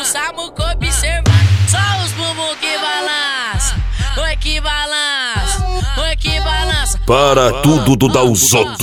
Samuco observa, só os bumbum que balança. Oi que balança, oi que balança. Para tudo do Dalzotto.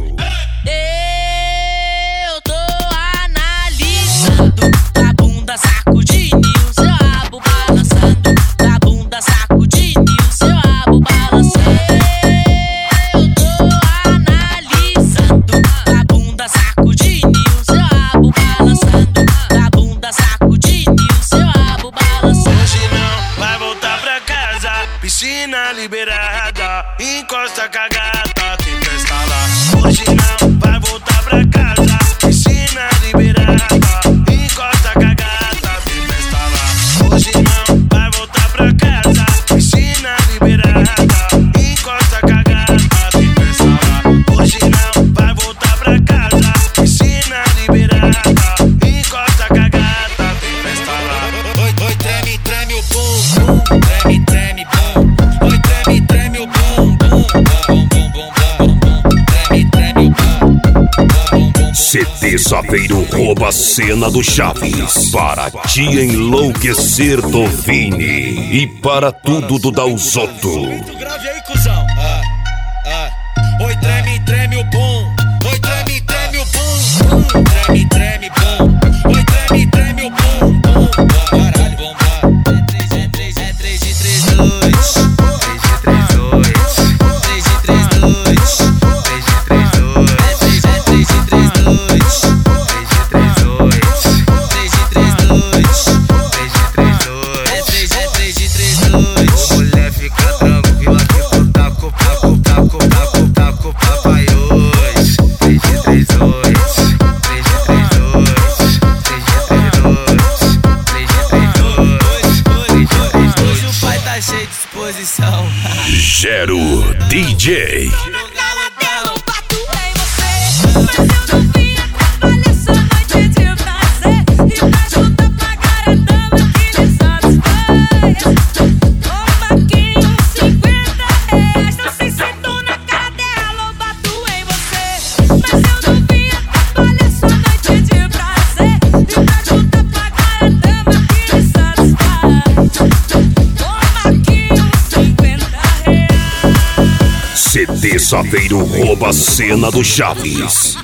Eu tô analisando a bunda sacudindo e o seu rabo balançando. A bunda sacudindo e o seu rabo balançando. Eu tô analisando a bunda sacudindo e o seu rabo balançando. A bunda sacudindo e o seu rabo balançando. Hoje não vai voltar pra casa, piscina liberada, encosta com a gata, tem festa lá. Hoje não vai voltar pra casa, piscina liberada, encosta com a gata, tem festa lá. Hoje não vai voltar pra casa, piscina liberada, encosta com a gata, tem festa lá. Hoje não vai voltar pra casa, piscina liberada, encosta com a gata, tem festa lá. Oi, treme, treme o bumbum, treme, treme bum. Oi, treme, treme o bumbum, bum, bum, bum, bum, bum. Treme, treme o bumbum, bum, bum. CD Saveiro rouba a cena do Chaves. Para te enlouquecer, Tovini. E para tudo do Dalzotto. Grave aí, cuzão. Oi, treme, treme o bum. Oi, treme, treme o bum. Treme, treme bum. Oi, treme, treme o bum. Caralho, bum, bum. É 3 de 3 noites. 3 de 3 noites. 3 de 3 noites. 3 de 3 noites. É 3 de 3 noites. 3 de 3 noites. 3 de 3 noites. 3 de 3 noites. É 3 de 3 noites. Mulher fica tranquila que tu tá com papai hoje. 3 de 3 noites. 3 de 3 noites. 3 de 3 noites. 3 de 3 noites. Hoje o pai tá cheio de disposição. Gero DJ. CD Saveiro rouba a cena do Chaves.